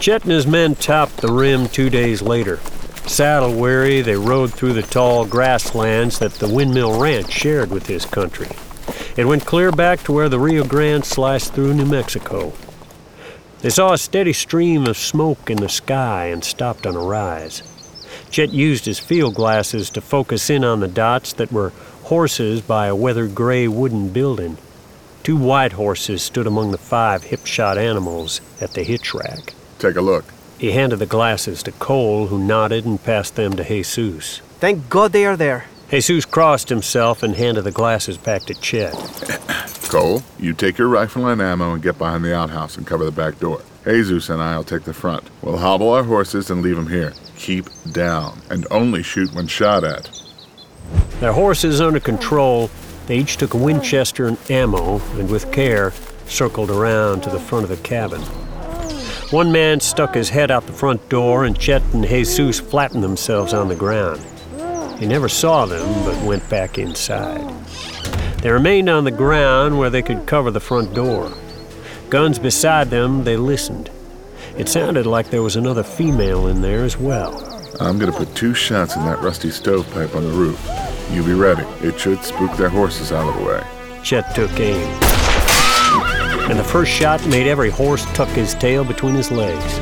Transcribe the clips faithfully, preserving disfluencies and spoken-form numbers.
Chet and his men topped the rim two days later. Saddle-weary, they rode through the tall grasslands that the Windmill Ranch shared with his country. It went clear back to where the Rio Grande sliced through New Mexico. They saw a steady stream of smoke in the sky and stopped on a rise. Chet used his field glasses to focus in on the dots that were horses by a weathered gray wooden building. Two white horses stood among the five hip-shot animals at the hitch rack. Take a look. He handed the glasses to Cole, who nodded and passed them to Jesus. Thank God they are there. Jesus crossed himself and handed the glasses back to Chet. Cole, you take your rifle and ammo and get behind the outhouse and cover the back door. Jesus and I will take the front. We'll hobble our horses and leave them here. Keep down, and only shoot when shot at. Their horses under control, they each took a Winchester and ammo, and with care, circled around to the front of the cabin. One man stuck his head out the front door, and Chet and Jesus flattened themselves on the ground. He never saw them, but went back inside. They remained on the ground where they could cover the front door. Guns beside them, they listened. It sounded like there was another female in there as well. I'm gonna put two shots in that rusty stovepipe on the roof. You be ready. It should spook their horses out of the way. Chet took aim. And the first shot made every horse tuck his tail between his legs.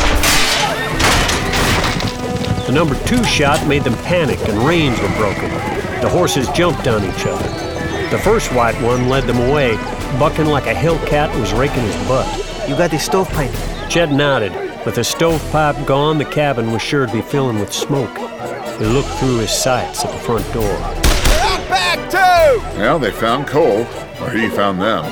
The number two shot made them panic and reins were broken. The horses jumped on each other. The first white one led them away, bucking like a hellcat was raking his butt. You got the stovepipe. Chet nodded. With the stovepipe gone, the cabin was sure to be filling with smoke. He looked through his sights at the front door. Come back too! Well, they found Cole, or he found them.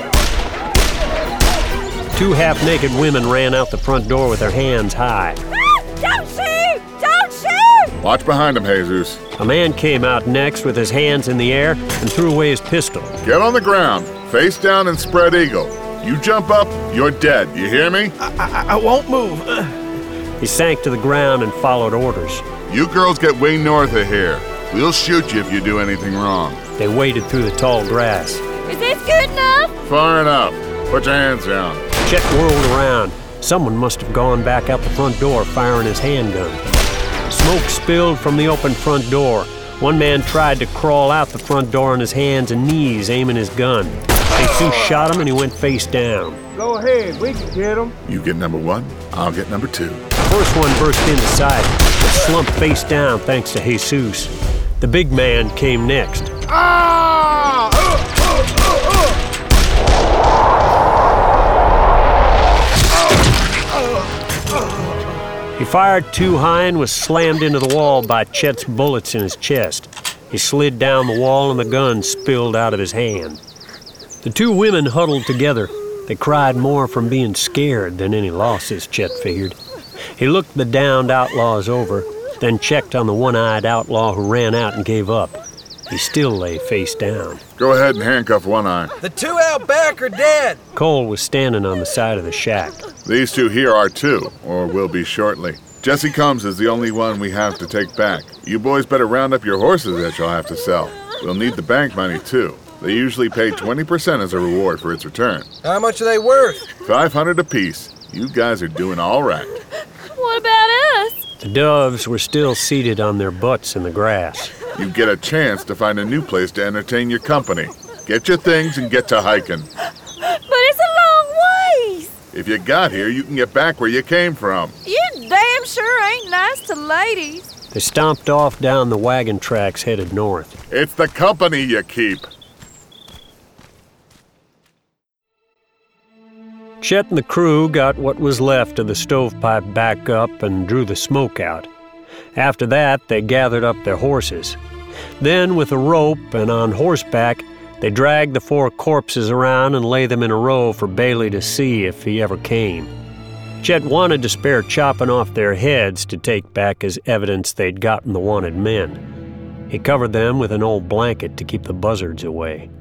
Two half-naked women ran out the front door with their hands high. Ah, don't shoot! Don't shoot! Watch behind him, Jesus. A man came out next with his hands in the air and threw away his pistol. Get on the ground, face down and spread eagle. You jump up, you're dead. You hear me? I, I, I won't move. He sank to the ground and followed orders. You girls get way north of here. We'll shoot you if you do anything wrong. They waded through the tall grass. Is this good enough? Far enough. Put your hands down. Chet whirled around. Someone must have gone back out the front door firing his handgun. Smoke spilled from the open front door. One man tried to crawl out the front door on his hands and knees, aiming his gun. Jesus shot him and he went face down. Go ahead, we can get him. You get number one, I'll get number two. The first one burst into sight, but slumped face down thanks to Jesus. The big man came next. Ah! Uh, uh, uh, uh. He fired too high and was slammed into the wall by Chet's bullets in his chest. He slid down the wall and the gun spilled out of his hand. The two women huddled together. They cried more from being scared than any losses, Chet figured. He looked the downed outlaws over, then checked on the one-eyed outlaw who ran out and gave up. He still lay face down. Go ahead and handcuff One Eye. The two out back are dead. Cole was standing on the side of the shack. These two here are too, or will be shortly. Jesse Combs is the only one we have to take back. You boys better round up your horses that you'll have to sell. We'll need the bank money too. They usually pay twenty percent as a reward for its return. How much are they worth? five hundred apiece. You guys are doing all right. What about us? The doves were still seated on their butts in the grass. You get a chance to find a new place to entertain your company. Get your things and get to hiking. But it's a long ways. If you got here, you can get back where you came from. You damn sure ain't nice to ladies. They stomped off down the wagon tracks headed north. It's the company you keep. Chet and the crew got what was left of the stovepipe back up and drew the smoke out. After that, they gathered up their horses. Then, with a rope and on horseback, they dragged the four corpses around and lay them in a row for Bailey to see if he ever came. Chet wanted to spare chopping off their heads to take back as evidence they'd gotten the wanted men. He covered them with an old blanket to keep the buzzards away.